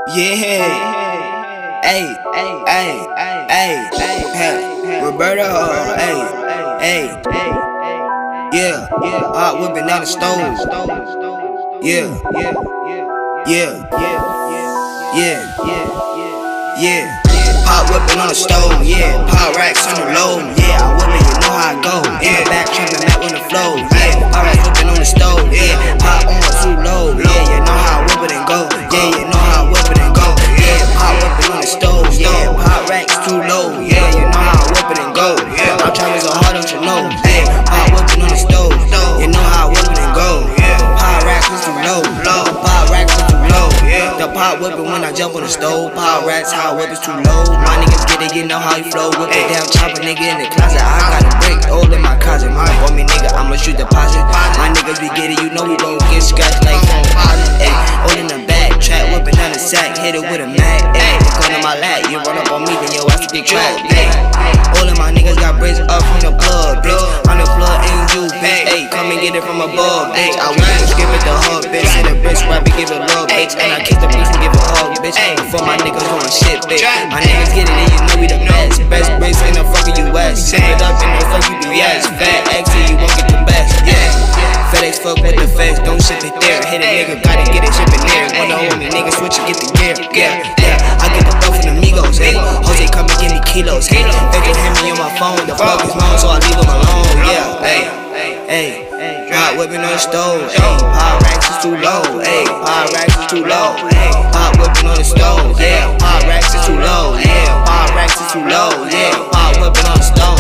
Yeah. Hey. Roberto. Hey. Yeah. Hot whipping down the stove. Yeah. Pot whipping on the stove. Yeah. Pot racks on the low. Yeah. I whip it, you know how I go. In the back, trapping back on the flow. Yeah. Pot racks whipping on the stove. Yeah. Pot on too low. Yeah. You know how I whip it and go. Yeah. You know how I whip it and go. Yeah. Pot whipping on the stove. Yeah. Pot racks too low. Yeah. You know how I whip it and go. I'm trying so hard, don't you know? Yeah. Pot whipping on the stove. You know how I whip it and go. Pot racks is too low. Pot racks is too low. The pot whipping when I jump on the stove. Pot racks, how I whip is too low. My niggas get it, you know how he flow. Whip it down, chop a nigga in the closet. I got a brick all in my closet. My for me nigga, I'ma shoot deposit. My niggas be get it, you know we gon' get scratched like phone deposit. Ayy, all in the back, trap whipping down the sack, hit it with a mag. Ayy, gun in my lap, you run up on me, then your ass get cracked. Ayy, all of my niggas got bricks up from the plug, bitch. I'm the plug, ain't you, bitch. Ayy, come and get it from above, bitch. I whip it, skip it the hug, bitch. Hit a bitch, rap it, give it love, bitch. And I kiss the bitch and give it hug, bitch. Before my niggas going shit, bitch. My niggas get it, and you know we the best. Best bricks in the fucking US. Sip it up in the fucking US. Fat X, you won't get the best, yeah. FedEx fuck with the feds, don't ship it there. Hit a nigga, gotta get it, ship it there. Wanna hold me, nigga, switch and get the gear, yeah. I get the bro from the Migos, hey. Jose come and give me kilos, hey. They can hit me on my phone, the plug is long, so I leave him alone, yeah. Hey. Hot whipping on the stove, ayy. Pot racks is too low, ayy. Pot racks is too low, ayy. Hot whipping on the stove, yeah. Pot racks is too low, yeah. Pot racks is too low, yeah. Pot whipping on the stove.